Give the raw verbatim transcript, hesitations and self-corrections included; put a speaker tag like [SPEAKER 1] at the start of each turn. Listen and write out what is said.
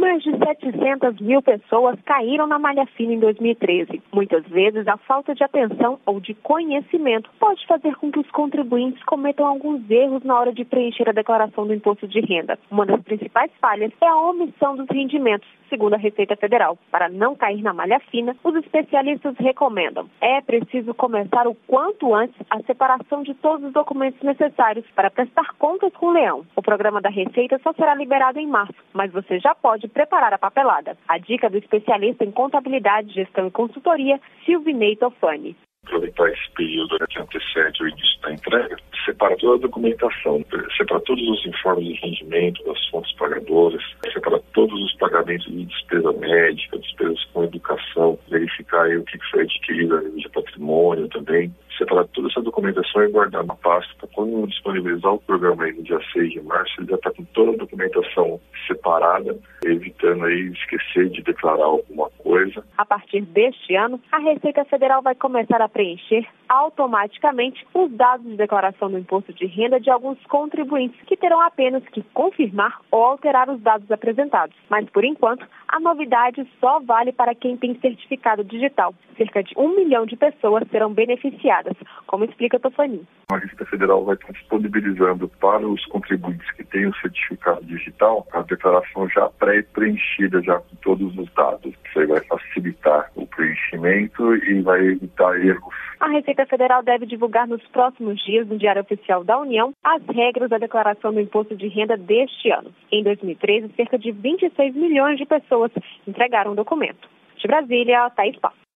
[SPEAKER 1] Mais de setecentas mil pessoas caíram na malha fina em dois mil e treze. Muitas vezes, a falta de atenção ou de conhecimento pode fazer com que os contribuintes cometam alguns erros na hora de preencher a declaração do imposto de renda. Uma das principais falhas é a omissão dos rendimentos, segundo a Receita Federal. Para não cair na malha fina, os especialistas recomendam: é preciso começar o quanto antes a separação de todos os documentos necessários para prestar contas com o leão. O programa da Receita só será liberado em março, mas você já pode preparar a papelada. A dica do especialista em contabilidade, gestão e consultoria, Silvinei Tofani.
[SPEAKER 2] Aproveitar esse período que antecede o início da entrega, separa toda a documentação, separa todos os informes de rendimento das fontes pagadoras, separa todos os pagamentos de despesa médica, despesas com educação, verificar aí o que foi adquirido a nível de patrimônio também, separar toda essa documentação e guardar na pasta para quando disponibilizar o programa aí no dia seis de março, ele já está com toda a documentação separada, evitando aí esquecer de declarar alguma coisa.
[SPEAKER 1] A partir deste ano, a Receita Federal vai começar a preencher automaticamente os dados de declaração do imposto de renda de alguns contribuintes, que terão apenas que confirmar ou alterar os dados apresentados. Mas, por enquanto, a novidade só vale para quem tem certificado digital. Cerca de um milhão de pessoas serão beneficiadas, como explica Tofani.
[SPEAKER 2] A Receita Federal vai estar disponibilizando para os contribuintes que têm o certificado digital a declaração já pré-preenchida, já com todos os dados. Isso aí vai facilitar o preenchimento e vai evitar erros.
[SPEAKER 1] A Receita Federal deve divulgar nos próximos dias, no Diário Oficial da União, as regras da declaração do imposto de renda deste ano. Em dois mil e treze, cerca de vinte e seis milhões de pessoas entregaram o documento. De Brasília, Thaís Pá.